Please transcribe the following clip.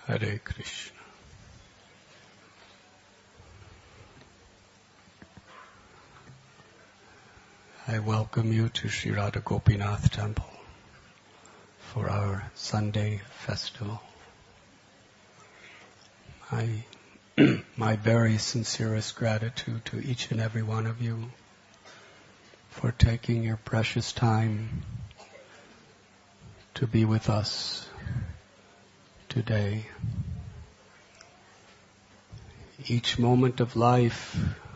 Hare Krishna. I welcome you to Sri Radha Gopinath Temple for our Sunday festival. My very sincerest gratitude to each and every one of you for taking your precious time to be with us today. Each moment of life